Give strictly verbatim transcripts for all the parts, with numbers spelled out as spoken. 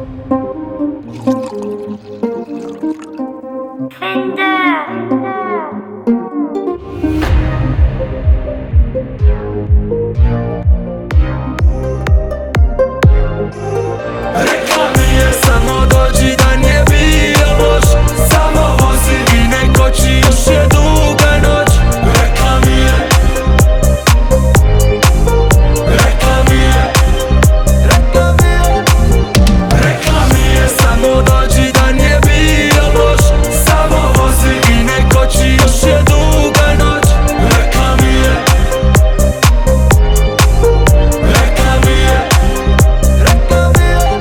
Rekla mi je samo dođi da nije bio loš, samo vozi i ne koči, još je duga noć. Rekla mi je, rekla mi je, rekla mi je, rekla mi je samo dođi da nije bio loš, samo vozi i ne koči, još je duga noć. Rekla mi je, rekla mi je, rekla mi je.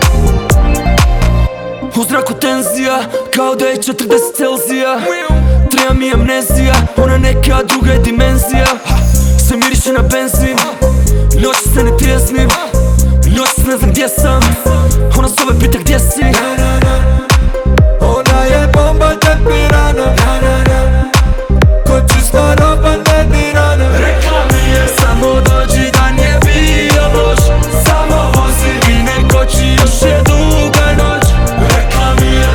U zraku tenzija, kao da je četrdeset Celzija. Treba mi amnezija, ona neka druga je dimenzija. Sve miriše na benzin, noći se ne trijeznim, noći ne znam gdje sam. Ona zove pita gdje si. Ona je bomba tempirana, ko čista roba nedirana. Rekla mi je samo dođi da nije bio loš, samo vozi i ne koči, još je duga noć. Rekla mi je,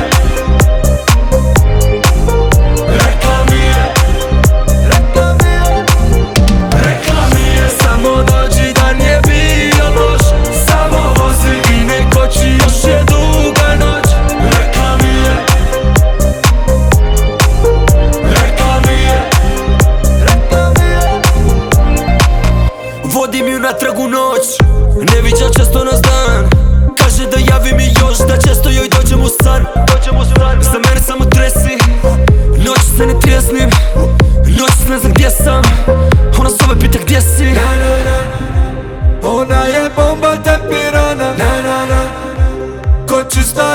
rekla mi je, rekla mi je, rekla mi je samo dođi da nije bio loš, samo vozi i ne koči, još je duga noć. Rekla mi je, rekla mi je, rekla mi je. Vodim ju natrag u noć, ne viđa često nas dan. Kaže da javi mi još, da često joj dođem u san. Za mene samo tresi, noć se ne trijeznim, noć ne znam gdje sam. Ona zove pita gdje si. Ona je bomba tempirana, ko čista